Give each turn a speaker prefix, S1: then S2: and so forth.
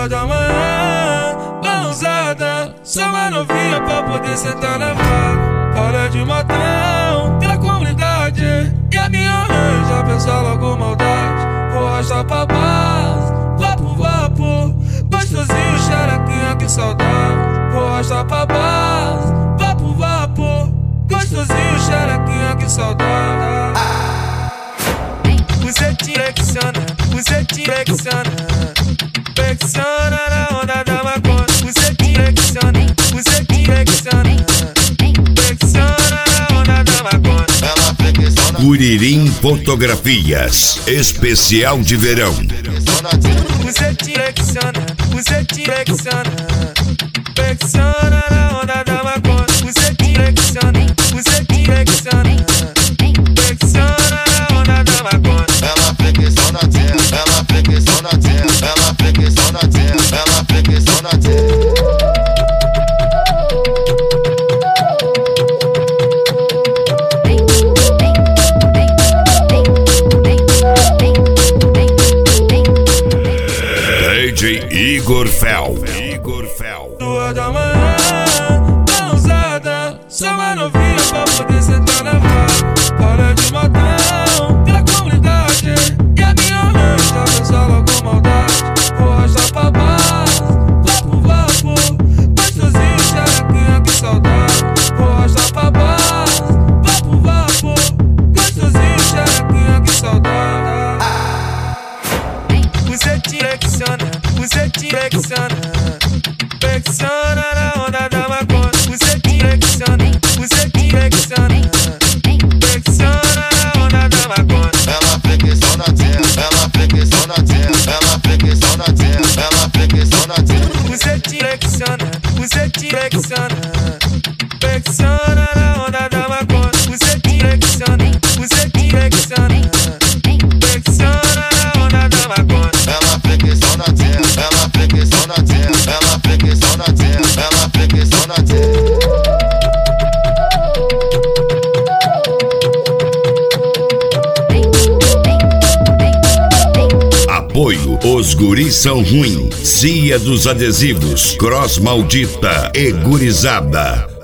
S1: 2 da manhã, mãozada, só uma novinha pra poder sentar na vaga. Olha de motel, da comunidade, e a minha mãe já pensa logo maldade. Vou arrastar pra base, vapo, gostosinho, xerequinha, que saudade. Vou arrastar pra base, vapo, gostosinho, xerequinha, que saudade. Você te flexiona, flexiona na onda da maconha. Você te flexiona, flexiona na onda da maconha.
S2: Ela flexiona.
S3: Curirim Fotografias, especial de verão.
S1: Você te flexiona, flexiona na onda da maconha. Você te flexiona, flexiona na onda da maconha.
S2: Ela flexiona, ela flexiona, ela flexiona, ela flexiona.
S3: DJ Igor Fel.
S1: 2 da manhã, mãozada, só uma novinha pra poder sentar na vaga. Olha de motel, da comunidade, e a minha mãe já pensa logo maldade. Vou arrastar pra base, vapo, gostosinho, xerequinha, que saudade. Vou arrastar pra base, vapo, gostosinho, xerequinha, que saudade. Você te flexiona, flexiona na onda da maconha. Você te flexiona, flexiona na onda da maconha.
S2: Ela flexiona, ela flexiona, ela flexiona, ela flexiona.
S1: Você te flexiona, flexiona na onda da maconha. Você te flexiona, flexiona na onda da maconha.
S2: Ela flexiona, ela flexiona, ela flexiona, ela flexiona.
S3: Apoio, os guris são ruim. Cia dos adesivos, Cross Maldita e Gurizada.